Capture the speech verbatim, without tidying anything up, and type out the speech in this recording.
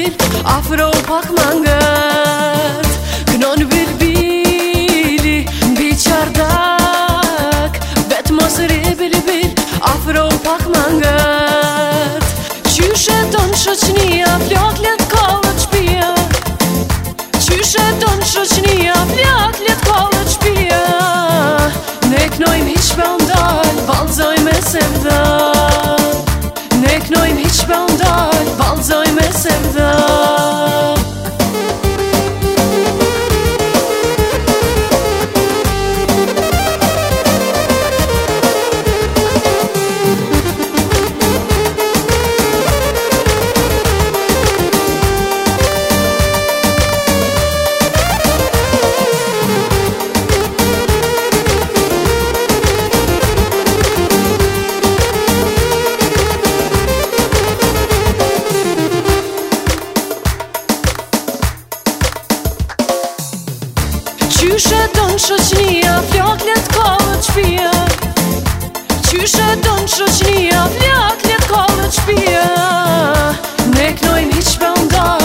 bil, afro pak mangat. Kënon bilbili, mbi qardak, vet mos ri bil bil, afro pak mangat. Qyshe ton shoqnia, flok let kollët shpia. Qyshe ton shoqnia, flok let kollët shpia. Ne knojmë hiq pa ndal, valzojmë e sevda. Ne knojmë hiq pa ndal, valzojmë e sevda. Qyshe don shoqnia, flok let kollët shpia. Qyshe don shoqnia, flok let kollët shpia. Ne knojmë hiq pa ndal,